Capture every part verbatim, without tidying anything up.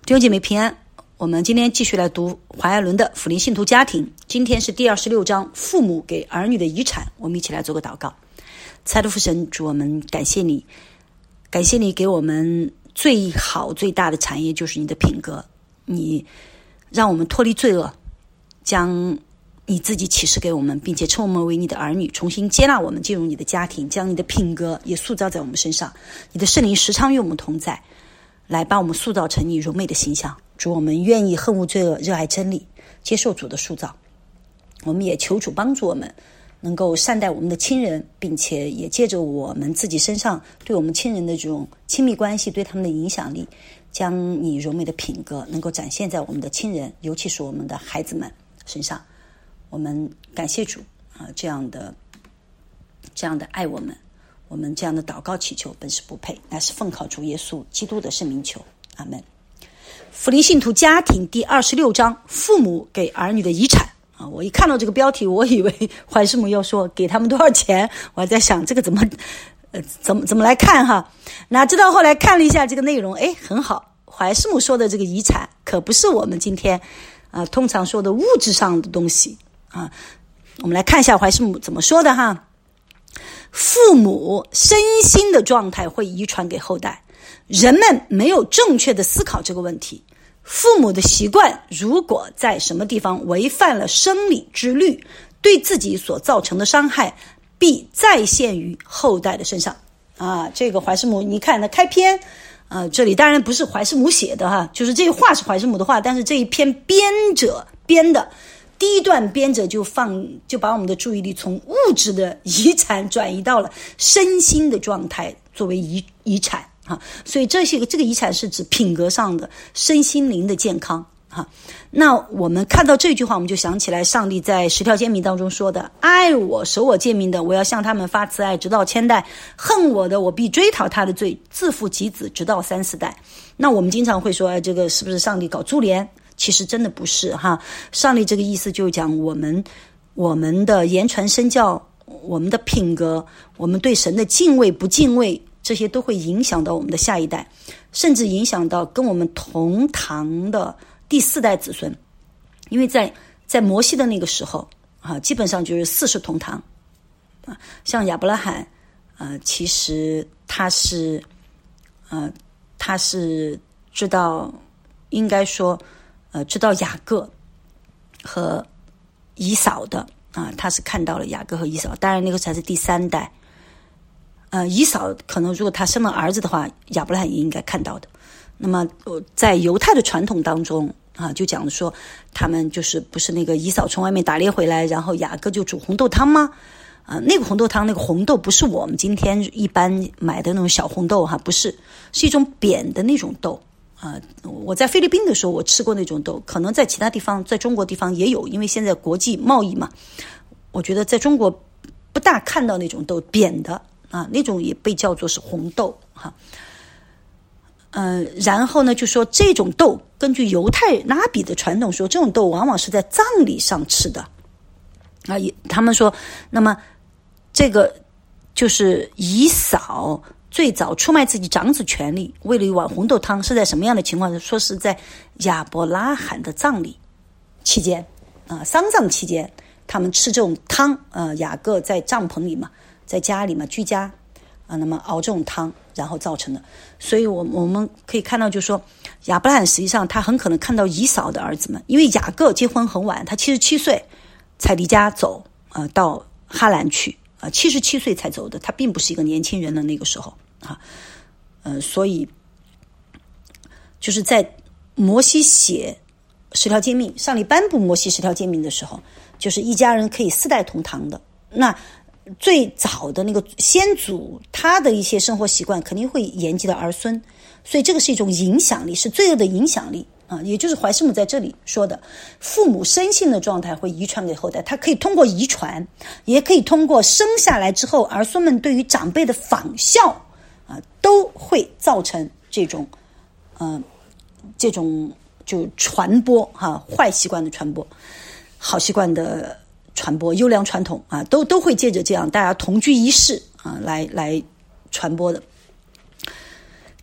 弟兄姐妹平安，我们今天继续来读怀爱伦的福音信徒家庭，今天是第二十六章，父母给儿女的遗产。我们一起来做个祷告。亲爱的父神，主，我们感谢你，感谢你给我们最好最大的产业，就是你的品格。你让我们脱离罪恶，将你自己启示给我们，并且称我们为你的儿女，重新接纳我们进入你的家庭，将你的品格也塑造在我们身上。你的圣灵时常与我们同在，来把我们塑造成你柔美的形象。主，我们愿意恨恶罪恶，热爱真理，接受主的塑造。我们也求主帮助我们能够善待我们的亲人，并且也借着我们自己身上对我们亲人的这种亲密关系对他们的影响力，将你柔美的品格能够展现在我们的亲人，尤其是我们的孩子们身上。我们感谢主啊，这样的这样的爱我们，我们这样的祷告祈求本是不配，乃是奉靠主耶稣基督的圣名求，阿们。福音信徒家庭第二十六章，父母给儿女的遗产啊！我一看到这个标题，我以为怀师母要说给他们多少钱，我还在想这个怎么呃怎么怎么来看哈。哪知道后来看了一下这个内容，哎，很好。怀师母说的这个遗产可不是我们今天啊、呃、通常说的物质上的东西啊。我们来看一下怀师母怎么说的哈。父母身心的状态会遗传给后代，人们没有正确的思考这个问题。父母的习惯如果在什么地方违反了生理之律，对自己所造成的伤害必再现于后代的身上啊。这个怀师母你看的开篇啊，这里当然不是怀师母写的哈，就是这话是怀师母的话，但是这一篇编者编的第一段编者就放就把我们的注意力从物质的遗产转移到了身心的状态作为遗遗产啊，所以这些这个遗产是指品格上的身心灵的健康啊。那我们看到这句话，我们就想起来上帝在十条诫命当中说的：爱我守我诫命的，我要向他们发慈爱，直到千代；恨我的，我必追讨他的罪，自父及子，直到三四代。那我们经常会说，哎，这个是不是上帝搞株连？其实真的不是哈。上帝这个意思就讲我们我们的言传身教，我们的品格，我们对神的敬畏不敬畏，这些都会影响到我们的下一代，甚至影响到跟我们同堂的第四代子孙。因为在在摩西的那个时候啊，基本上就是四世同堂啊。像亚伯拉罕啊，其实他是呃他是知道应该说呃知道雅各和以扫的啊，他是看到了雅各和以扫，当然那个才是第三代。呃，以扫可能如果他生了儿子的话，亚伯拉罕也应该看到的。那么在犹太的传统当中啊，就讲说他们就是不是那个以扫从外面打猎回来，然后雅各就煮红豆汤吗？啊，那个红豆汤，那个红豆不是我们今天一般买的那种小红豆哈，不是，是一种扁的那种豆啊。我在菲律宾的时候我吃过那种豆，可能在其他地方，在中国地方也有，因为现在国际贸易嘛，我觉得在中国不大看到那种豆扁的。啊，那种也被叫做是红豆哈，呃，然后呢，就说这种豆，根据犹太拉比的传统说，这种豆往往是在葬礼上吃的啊。也他们说，那么这个就是以扫最早出卖自己长子权利，为了一碗红豆汤，是在什么样的情况？说是在亚伯拉罕的葬礼期间啊，丧葬期间，他们吃这种汤，呃，雅各在帐篷里嘛。在家里嘛，居家啊，那么熬这种汤，然后造成的。所以我我们可以看到，就是说亚伯拉罕实际上他很可能看到以扫的儿子们，因为雅各结婚很晚，他七十七岁才离家走啊、呃，到哈兰去啊，七十七岁才走的，他并不是一个年轻人的那个时候啊，呃，所以就是在摩西写十条诫命，上帝颁布摩西十条诫命的时候，就是一家人可以四代同堂的。那最早的那个先祖，他的一些生活习惯肯定会延及到儿孙，所以这个是一种影响力，是罪恶的影响力啊。也就是怀师母在这里说的，父母身心的状态会遗传给后代，他可以通过遗传，也可以通过生下来之后儿孙们对于长辈的仿效啊，都会造成这种呃这种就传播哈、啊，坏习惯的传播，好习惯的传播，优良传统啊，都都会借着这样大家同居一室啊来来传播的。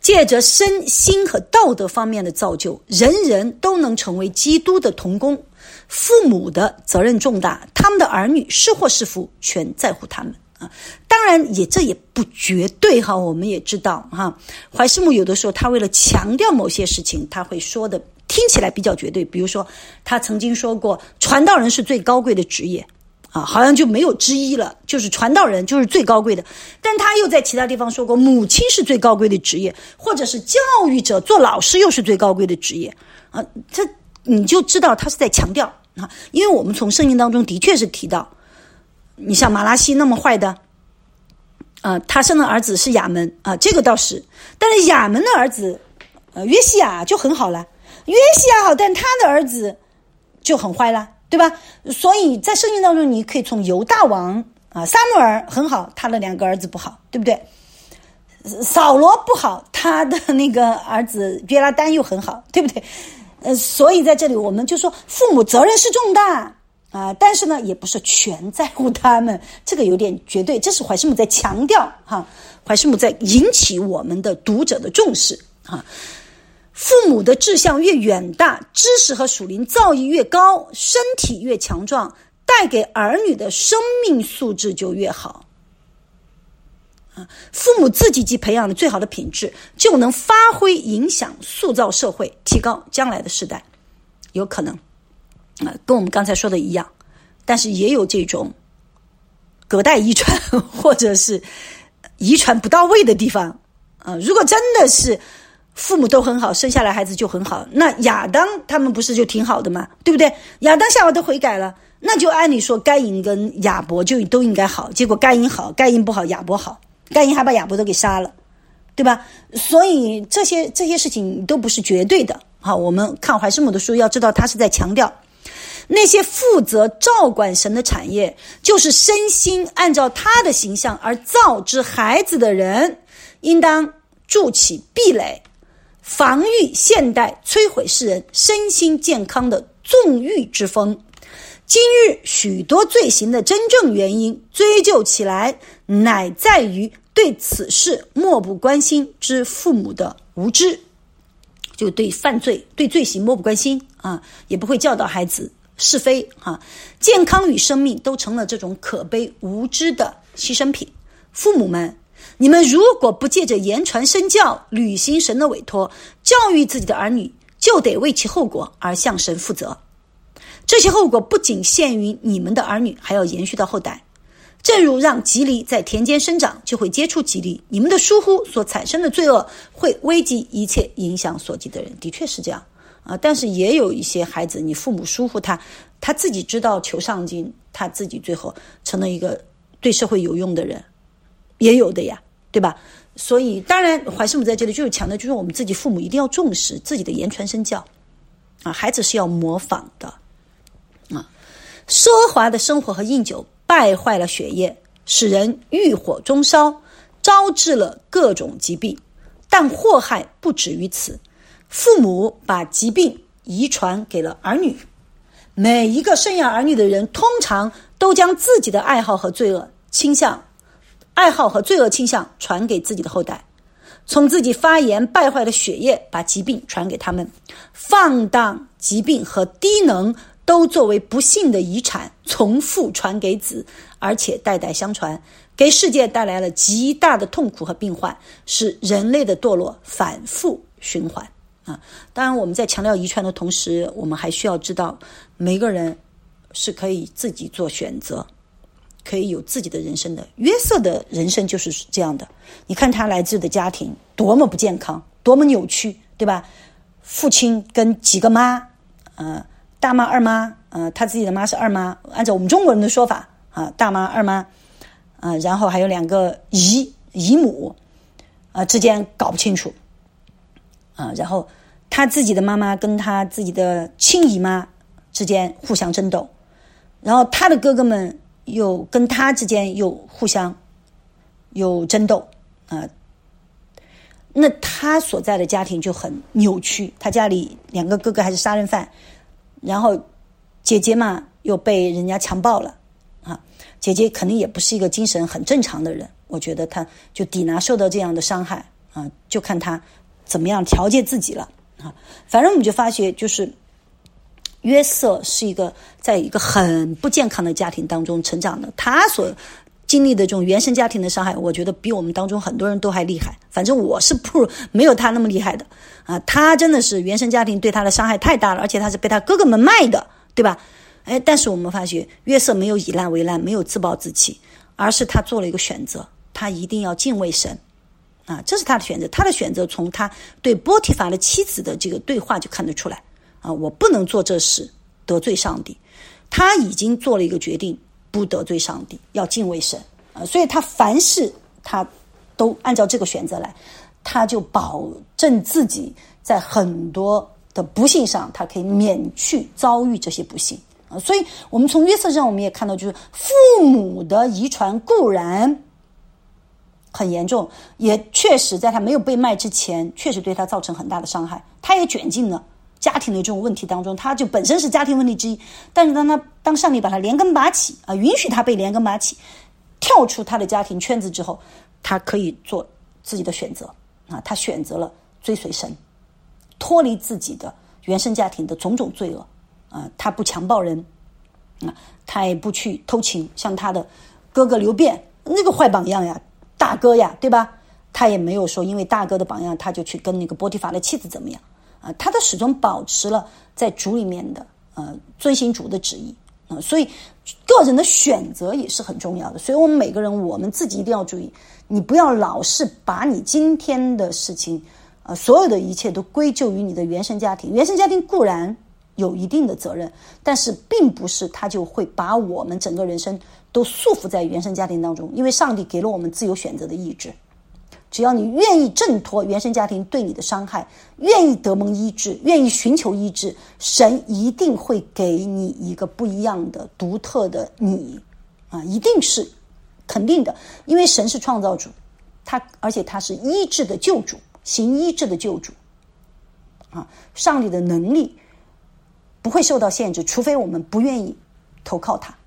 借着身心和道德方面的造就，人人都能成为基督的同工。父母的责任重大，他们的儿女是祸是福全在乎他们啊。当然也这也不绝对哈，我们也知道哈，怀世牧有的时候他为了强调某些事情，他会说的听起来比较绝对。比如说他曾经说过传道人是最高贵的职业啊，好像就没有之一了，就是传道人就是最高贵的。但他又在其他地方说过母亲是最高贵的职业，或者是教育者做老师又是最高贵的职业啊，这你就知道他是在强调啊。因为我们从圣经当中的确是提到，你像马拉西那么坏的啊，他生的儿子是亚门啊，这个倒是。但是亚门的儿子呃约西亚就很好了，约西亚好，但他的儿子就很坏了，对吧？所以在圣经当中你可以从犹大王啊，撒母耳很好，他的两个儿子不好，对不对？扫罗不好，他的那个儿子约拉丹又很好，对不对？呃，所以在这里我们就说父母责任是重大啊、呃，但是呢也不是全在乎他们，这个有点绝对。这是怀世牧在强调哈，怀世牧在引起我们的读者的重视哈。父母的志向越远大，知识和属灵造诣越高，身体越强壮，带给儿女的生命素质就越好。父母自己既培养了最好的品质，就能发挥影响，塑造社会，提高将来的世代。有可能啊，跟我们刚才说的一样，但是也有这种隔代遗传或者是遗传不到位的地方啊。如果真的是父母都很好，生下来孩子就很好，那亚当他们不是就挺好的吗？对不对？亚当夏娃都悔改了，那就按理说该隐跟亚伯就都应该好，结果该隐好，该隐不好，亚伯好，该隐还把亚伯都给杀了，对吧？所以这些这些事情都不是绝对的。好，我们看怀世牧的书，要知道他是在强调那些负责照管神的产业，就是身心按照他的形象而造之孩子的人，应当筑起壁垒，防御现代摧毁世人身心健康的纵欲之风。今日许多罪行的真正原因追究起来，乃在于对此事漠不关心之父母的无知，就对犯罪对罪行漠不关心啊，也不会教导孩子是非啊。健康与生命都成了这种可悲无知的牺牲品。父母们，你们如果不借着言传身教，履行神的委托，教育自己的儿女，就得为其后果而向神负责。这些后果不仅限于你们的儿女，还要延续到后代。正如让棘藜在田间生长，就会接触棘藜，你们的疏忽所产生的罪恶会危及一切影响所及的人。的确是这样啊，但是也有一些孩子，你父母疏忽他，他自己知道求上进，他自己最后成了一个对社会有用的人，也有的呀，对吧？所以当然怀世牧在这里就是强调，就是我们自己父母一定要重视自己的言传身教啊，孩子是要模仿的啊。奢华的生活和饮酒败坏了血液，使人欲火中烧，招致了各种疾病。但祸害不止于此，父母把疾病遗传给了儿女。每一个生养儿女的人，通常都将自己的爱好和罪恶倾向爱好和罪恶倾向传给自己的后代，从自己发炎败坏的血液把疾病传给他们。放荡、疾病和低能都作为不幸的遗产从父传给子，而且代代相传，给世界带来了极大的痛苦和病患，使人类的堕落反复循环啊。当然我们在强调遗传的同时，我们还需要知道每个人是可以自己做选择，可以有自己的人生的。约瑟的人生就是这样的，你看他来自的家庭多么不健康，多么扭曲，对吧？父亲跟几个妈呃大妈二妈，呃，他自己的妈是二妈，按照我们中国人的说法啊，大妈二妈，呃，然后还有两个姨姨母，呃，之间搞不清楚，啊，然后他自己的妈妈跟他自己的亲姨妈之间互相争斗，然后他的哥哥们又跟他之间又互相有争斗啊。那他所在的家庭就很扭曲，他家里两个哥哥还是杀人犯。然后姐姐嘛又被人家强暴了啊，姐姐肯定也不是一个精神很正常的人，我觉得她就抵拿受到这样的伤害啊，就看他怎么样调节自己了啊。反正我们就发觉，就是约瑟是一个在一个很不健康的家庭当中成长的，他所经历的这种原生家庭的伤害，我觉得比我们当中很多人都还厉害。反正我是不没有他那么厉害的啊，他真的是原生家庭对他的伤害太大了，而且他是被他哥哥们卖的，对吧？哎，但是我们发觉约瑟没有以烂为烂，没有自暴自弃，而是他做了一个选择，他一定要敬畏神啊，这是他的选择。他的选择从他对波提乏的妻子的这个对话就看得出来啊，我不能做这事得罪上帝。他已经做了一个决定，不得罪上帝，要敬畏神啊，所以他凡事他都按照这个选择来，他就保证自己在很多的不幸上，他可以免去遭遇这些不幸啊。所以我们从约瑟身上我们也看到，就是父母的遗传固然很严重，也确实在他没有被卖之前，确实对他造成很大的伤害，他也卷进了家庭的这种问题当中，他就本身是家庭问题之一。但是当他当上帝把他连根拔起啊，允许他被连根拔起，跳出他的家庭圈子之后，他可以做自己的选择啊，他选择了追随神，脱离自己的原生家庭的种种罪恶啊，他不强暴人啊，他也不去偷情，像他的哥哥刘辩那个坏榜样呀，大哥呀，对吧？他也没有说因为大哥的榜样他就去跟那个波提乏的妻子怎么样啊，他都始终保持了在主里面的呃遵行主的旨意啊，所以个人的选择也是很重要的。所以我们每个人我们自己一定要注意，你不要老是把你今天的事情呃所有的一切都归咎于你的原生家庭。原生家庭固然有一定的责任，但是并不是他就会把我们整个人生都束缚在原生家庭当中，因为上帝给了我们自由选择的意志。只要你愿意挣脱原生家庭对你的伤害，愿意得蒙医治，愿意寻求医治，神一定会给你一个不一样的独特的你啊，一定是肯定的，因为神是创造主，他而且他是医治的救主，行医治的救主啊，上帝的能力不会受到限制，除非我们不愿意投靠他。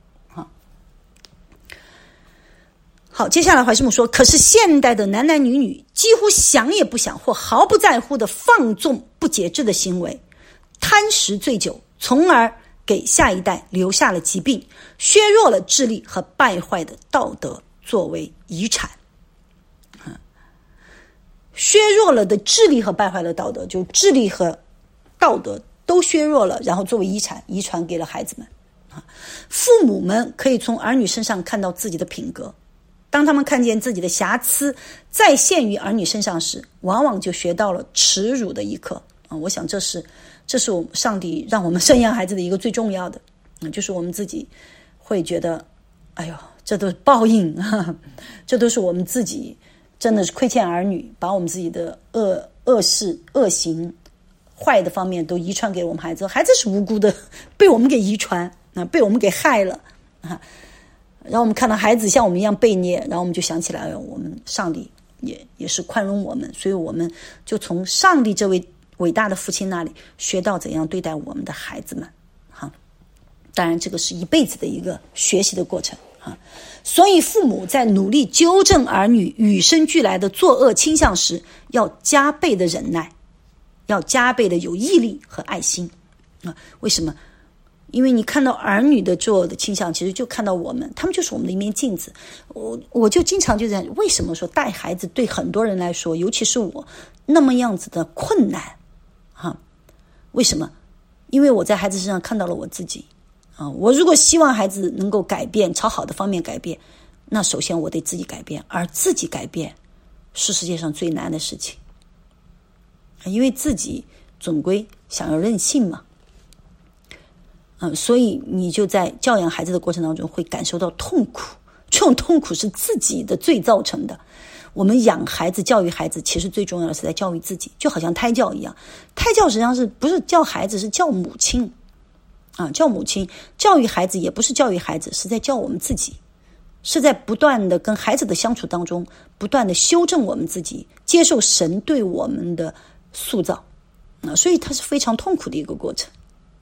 好，接下来怀师母说，可是现代的男男女女几乎想也不想或毫不在乎的放纵不节制的行为，贪食醉酒，从而给下一代留下了疾病，削弱了智力和败坏的道德作为遗产。嗯，削弱了的智力和败坏的道德，就智力和道德都削弱了，然后作为遗产遗传给了孩子们。父母们可以从儿女身上看到自己的品格，当他们看见自己的瑕疵再现于儿女身上时，往往就学到了耻辱的一课啊！我想这是这是我们上帝让我们生养孩子的一个最重要的，嗯，就是我们自己会觉得，哎呦，这都是报应啊！这都是我们自己真的是亏欠儿女，把我们自己的恶恶事、恶行、坏的方面都遗传给我们孩子，孩子是无辜的，被我们给遗传啊，被我们给害了啊！然后我们看到孩子像我们一样悖逆，然后我们就想起来，我们上帝也也是宽容我们，所以我们就从上帝这位伟大的父亲那里学到怎样对待我们的孩子们。哈，当然这个是一辈子的一个学习的过程啊。所以父母在努力纠正儿女与生俱来的作恶倾向时，要加倍的忍耐，要加倍的有毅力和爱心啊。为什么？因为你看到儿女的作恶的倾向，其实就看到我们，他们就是我们的一面镜子。我我就经常就在为什么说带孩子对很多人来说，尤其是我那么样子的困难啊？为什么？因为我在孩子身上看到了我自己啊。我如果希望孩子能够改变，朝好的方面改变，那首先我得自己改变，而自己改变是世界上最难的事情，因为自己总归想要任性嘛。嗯，所以你就在教养孩子的过程当中会感受到痛苦，这种痛苦是自己的罪造成的。我们养孩子、教育孩子，其实最重要的是在教育自己，就好像胎教一样。胎教实际上是不是教孩子，是教母亲啊，教母亲教育孩子，也不是教育孩子，是在教我们自己，是在不断的跟孩子的相处当中，不断的修正我们自己，接受神对我们的塑造啊，所以它是非常痛苦的一个过程。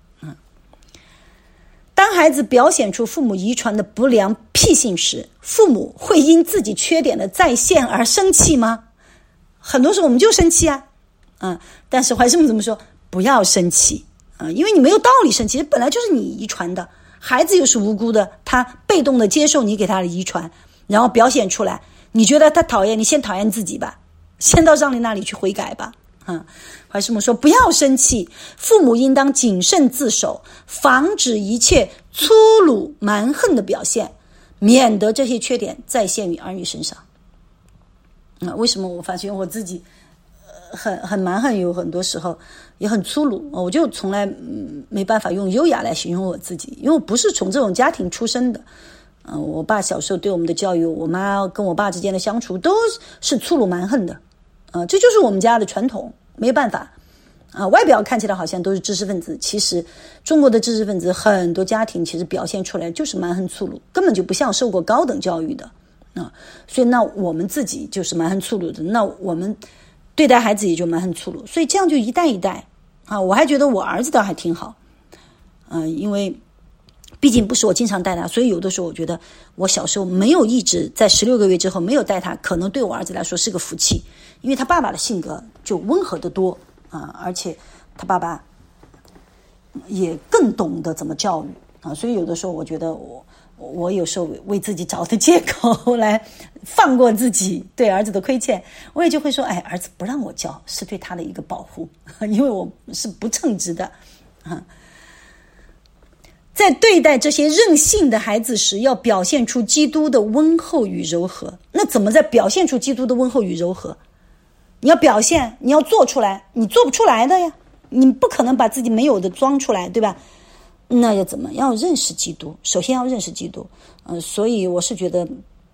当孩子表现出父母遗传的不良癖性时，父母会因自己缺点的再现而生气吗？ 很多时候我们就生气啊，嗯，但是怀师母怎么说？不要生气啊、嗯，因为你没有道理生气，本来就是你遗传的，孩子又是无辜的，他被动的接受你给他的遗传，然后表现出来。你觉得他讨厌你，先讨厌自己吧，先到上帝那里去悔改吧。嗯，怀师母说不要生气，父母应当谨慎自守，防止一切粗鲁蛮横的表现，免得这些缺点再现于儿女身上。啊、嗯，为什么我发现我自己、呃、很很蛮横，有很多时候也很粗鲁，我就从来、嗯、没办法用优雅来形容我自己，因为我不是从这种家庭出身的。嗯、呃，我爸小时候对我们的教育，我妈跟我爸之间的相处都是粗鲁蛮横的，呃，这就是我们家的传统，没办法。啊，外表看起来好像都是知识分子，其实中国的知识分子很多家庭其实表现出来就是蛮横粗鲁，根本就不像受过高等教育的啊。所以那我们自己就是蛮横粗鲁的，那我们对待孩子也就蛮横粗鲁，所以这样就一代一代啊。我还觉得我儿子倒还挺好，嗯、呃，因为毕竟不是我经常带他，所以有的时候我觉得我小时候没有一直在十六个月之后没有带他，可能对我儿子来说是个福气，因为他爸爸的性格就温和得多。啊，而且他爸爸也更懂得怎么教育啊，所以有的时候我觉得我我有时候为自己找的借口来放过自己对儿子的亏欠，我也就会说，哎，儿子不让我教是对他的一个保护，因为我是不称职的啊。在对待这些任性的孩子时，要表现出基督的温厚与柔和。那怎么在表现出基督的温厚与柔和？你要表现，你要做出来，你做不出来的呀，你不可能把自己没有的装出来，对吧？那要怎么？要认识基督，首先要认识基督。嗯、呃，所以我是觉得，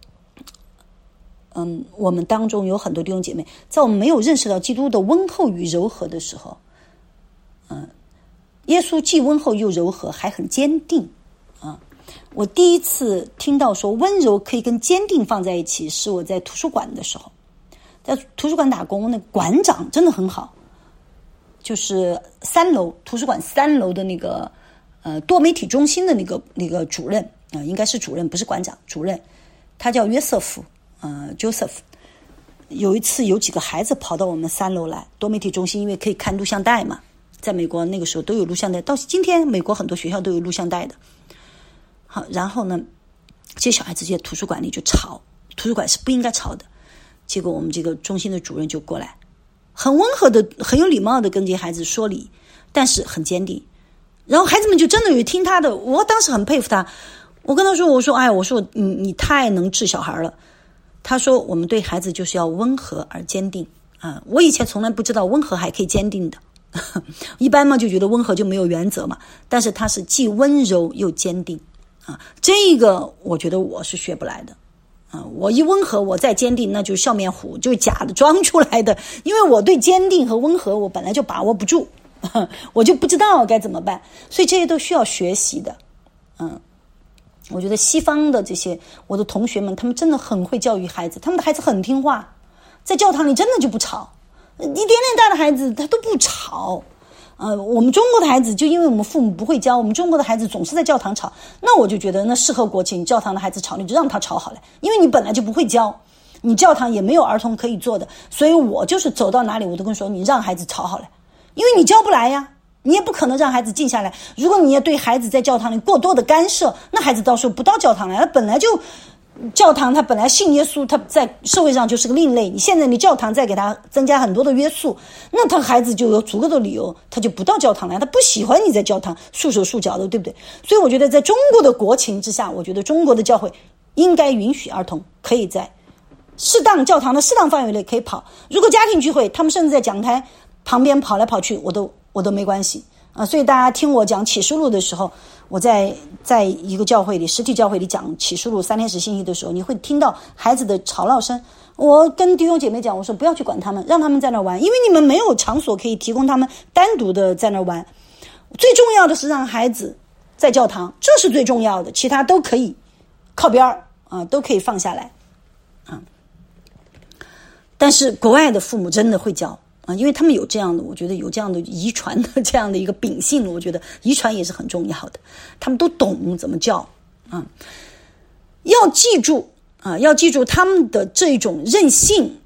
嗯，我们当中有很多弟兄姐妹，在我们没有认识到基督的温厚与柔和的时候，嗯、呃，耶稣既温厚又柔和，还很坚定啊。我第一次听到说温柔可以跟坚定放在一起，是我在图书馆的时候。在图书馆打工，那馆长真的很好，就是三楼图书馆三楼的那个呃多媒体中心的那个那个主任啊、呃，应该是主任，不是馆长，主任，他叫约瑟夫，呃 Joseph。有一次有几个孩子跑到我们三楼来，多媒体中心因为可以看录像带嘛，在美国那个时候都有录像带，到今天美国很多学校都有录像带的。好，然后呢，这些小孩子就在图书馆里就吵，图书馆是不应该吵的。结果我们这个中心的主任就过来，很温和的很有礼貌的跟这些孩子说理，但是很坚定，然后孩子们就真的有听他的。我当时很佩服他，我跟他说，我说哎，我说你你太能治小孩了。他说我们对孩子就是要温和而坚定啊！我以前从来不知道温和还可以坚定的，一般嘛就觉得温和就没有原则嘛，但是他是既温柔又坚定啊，这个我觉得我是学不来的。啊，我一温和，我再坚定，那就是笑面虎，就是假的装出来的。因为我对坚定和温和，我本来就把握不住，我就不知道该怎么办，所以这些都需要学习的。嗯，我觉得西方的这些我的同学们，他们真的很会教育孩子，他们的孩子很听话，在教堂里真的就不吵，一点点大的孩子他都不吵。呃，我们中国的孩子就因为我们父母不会教，我们中国的孩子总是在教堂吵，那我就觉得那适合国情，教堂的孩子吵你就让他吵好了，因为你本来就不会教，你教堂也没有儿童可以做的，所以我就是走到哪里我都跟说你让孩子吵好了，因为你教不来呀，你也不可能让孩子静下来。如果你也对孩子在教堂里过多的干涉，那孩子到时候不到教堂来，他本来就教堂他本来信耶稣，他在社会上就是个另类，你现在你教堂再给他增加很多的约束，那他孩子就有足够的理由，他就不到教堂来，他不喜欢你在教堂束手束脚的，对不对？所以我觉得在中国的国情之下，我觉得中国的教会应该允许儿童可以在适当教堂的适当范围内可以跑，如果家庭聚会他们甚至在讲台旁边跑来跑去，我都我都没关系啊。所以大家听我讲启示录的时候，我在在一个教会里，实体教会里讲启示录三天使信息的时候，你会听到孩子的吵闹声。我跟弟兄姐妹讲，我说不要去管他们，让他们在那玩，因为你们没有场所可以提供他们单独的在那玩。最重要的是让孩子在教堂，这是最重要的，其他都可以靠边儿啊，都可以放下来啊。但是国外的父母真的会教啊，因为他们有这样的，我觉得有这样的遗传的这样的一个秉性，我觉得遗传也是很重要的，他们都懂怎么教啊。要记住啊，要记住他们的这种任性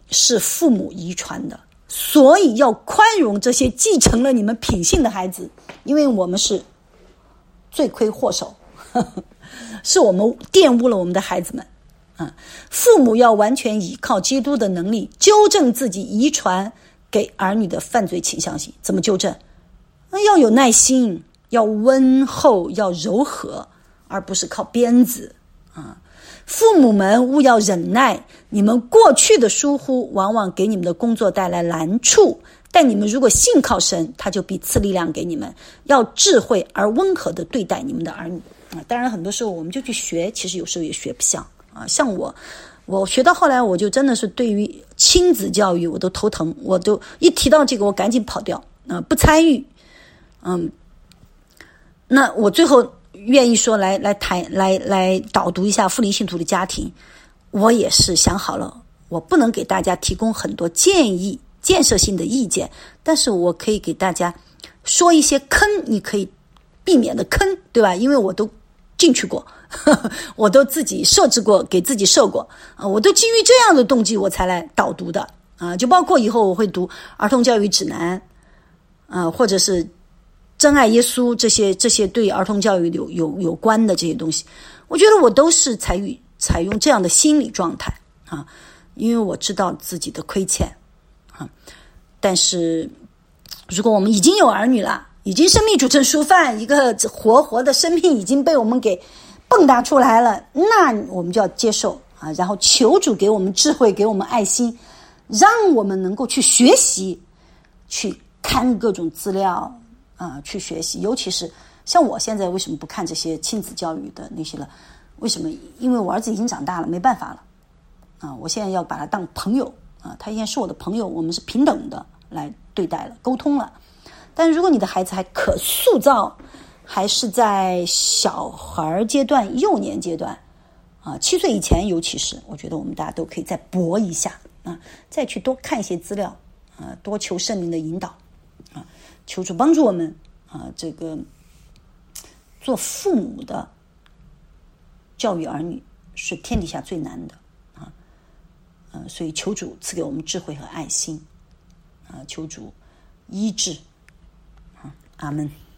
是父母遗传的，所以要宽容这些继承了你们品性的孩子，因为我们是罪魁祸首，呵呵，是我们玷污了我们的孩子们。啊，父母要完全依靠基督的能力纠正自己遗传给儿女的犯罪倾向性。怎么纠正？要有耐心，要温厚，要柔和，而不是靠鞭子啊！父母们务要忍耐，你们过去的疏忽往往给你们的工作带来难处，但你们如果信靠神，他就必赐力量给你们，要智慧而温和地对待你们的儿女啊！当然很多时候我们就去学，其实有时候也学不像啊。像我我学到后来，我就真的是对于亲子教育我都头疼，我都一提到这个我赶紧跑掉啊，不参与。嗯，那我最后愿意说来来谈来来导读一下复临信徒的家庭，我也是想好了，我不能给大家提供很多建议建设性的意见，但是我可以给大家说一些坑，你可以避免的坑，对吧？因为我都进去过，呵呵，我都自己设置过，给自己设过啊，我都基于这样的动机我才来导读的啊，就包括以后我会读儿童教育指南啊，或者是真爱耶稣这些这些对儿童教育有有有关的这些东西，我觉得我都是采用采用这样的心理状态啊，因为我知道自己的亏欠啊。但是如果我们已经有儿女了，已经生命煮成熟饭，一个活活的生命已经被我们给蹦跶出来了，那我们就要接受啊，然后求主给我们智慧，给我们爱心，让我们能够去学习，去看各种资料啊，去学习。尤其是像我现在为什么不看这些亲子教育的那些了？为什么？因为我儿子已经长大了，没办法了啊！我现在要把他当朋友啊，他现在是我的朋友，我们是平等的来对待了，沟通了。但是如果你的孩子还可塑造，还是在小孩阶段、幼年阶段啊，七岁以前，尤其是我觉得我们大家都可以再搏一下啊，再去多看一些资料啊，多求圣灵的引导啊，求主帮助我们啊，这个做父母的教育儿女是天底下最难的啊，呃，所以求主赐给我们智慧和爱心啊，求主医治啊，阿们。